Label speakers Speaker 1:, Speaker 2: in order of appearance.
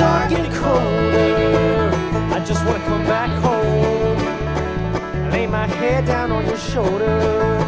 Speaker 1: start getting colder. I just wanna come back home, lay my head down on your shoulder.